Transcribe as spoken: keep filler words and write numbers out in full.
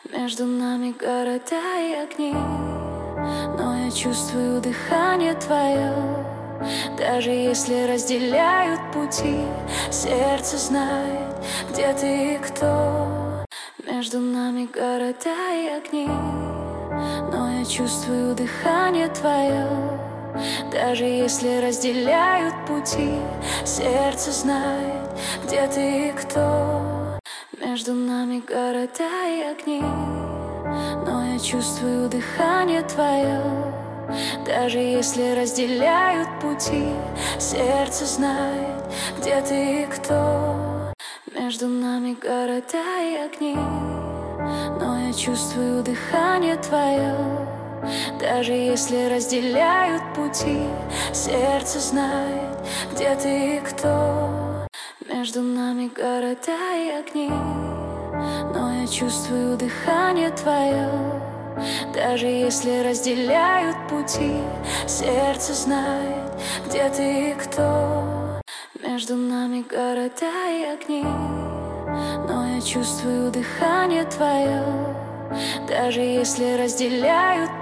Между нами города и огни, но я чувствую дыхание твое. Даже если разделяют пути, сердце знает, где ты и кто. Между нами города и огни, но я чувствую дыхание твое. Даже если разделяют пути, сердце знает, где ты и кто. Между нами города и огни, но я чувствую дыхание твое. Даже если разделяют пути, сердце знает, где ты и кто. Между нами города и огни, но я чувствую дыхание твое. Даже если разделяют пути, сердце знает, где ты и кто. Между нами города и огни, но я чувствую дыхание твое. Даже если разделяют пути, сердце знает, где ты и кто. Между нами города и огни, но я чувствую дыхание твое. Даже если разделяют